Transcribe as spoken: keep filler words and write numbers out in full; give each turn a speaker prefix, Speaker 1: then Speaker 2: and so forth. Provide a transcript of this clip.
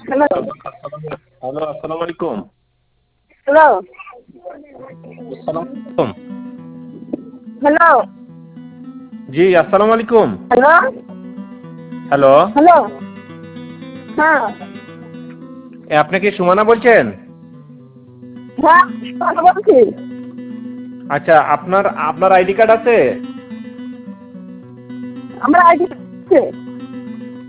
Speaker 1: Hello
Speaker 2: hello, আসসালামু আলাইকুম।
Speaker 1: Hello
Speaker 2: আসসালামু আলাইকুম।
Speaker 1: হ্যালো
Speaker 2: জি, আসসালামু আলাইকুম।
Speaker 1: হ্যালো
Speaker 2: হ্যালো,
Speaker 1: হ্যালো হ্যাঁ
Speaker 2: এ আপনি কি সুমনা বলছেন?
Speaker 1: হ্যাঁ কথা বলছি।
Speaker 2: আচ্ছা, আপনার আপনার আইডি কার্ড আছে?
Speaker 1: আমার আইডি আছে।